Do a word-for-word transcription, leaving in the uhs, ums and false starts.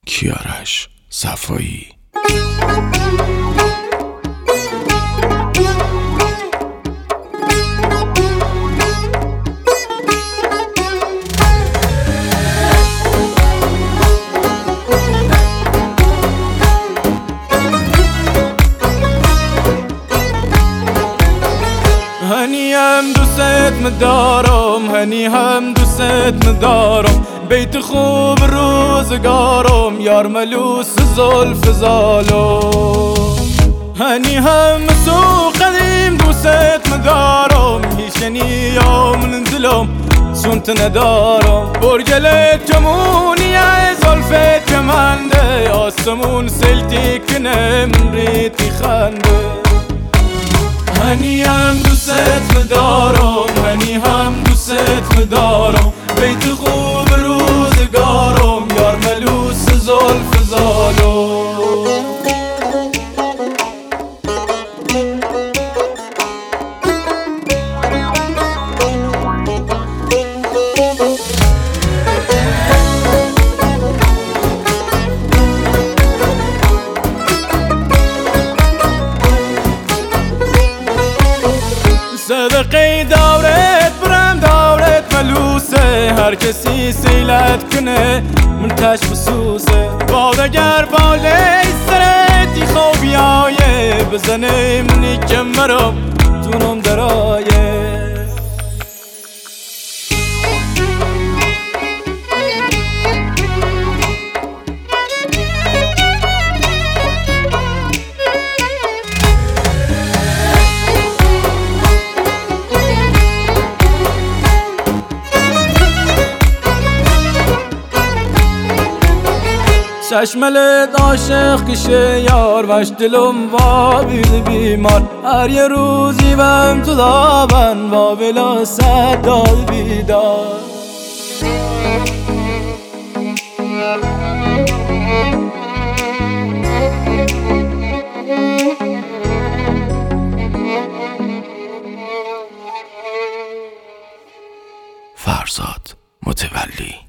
کیارش صفایی. هنی هم دوست مدارم، هنی هم دوست مدارم، بیت خوب روزگارم، یار ملوس زلف زالم. هنی هم سو قدیم دوست مدارم، هیشنی من دلم سنت ندارم. برگلت جمونیه زلفت کمنده، آسمون سلتی کنه من ریتی خنده. هنی هم دوست مدارم، هنی هم دوست مدارم، بیت خوب روزگارم، یار ملوس زلف زالم. صدقی دورت برم دورت ملوسه، هر کسی سیلت کنه من تش بسوسه. بادگر باله سرتی خوبی آیه، بزنه منی کمرم جونم درایه. چشملت عاشق کشه یار، وش دلم وابید بیمار. هر یه روزی بهم تو دابن و بلا صد دال بیدار. فرزاد متولی.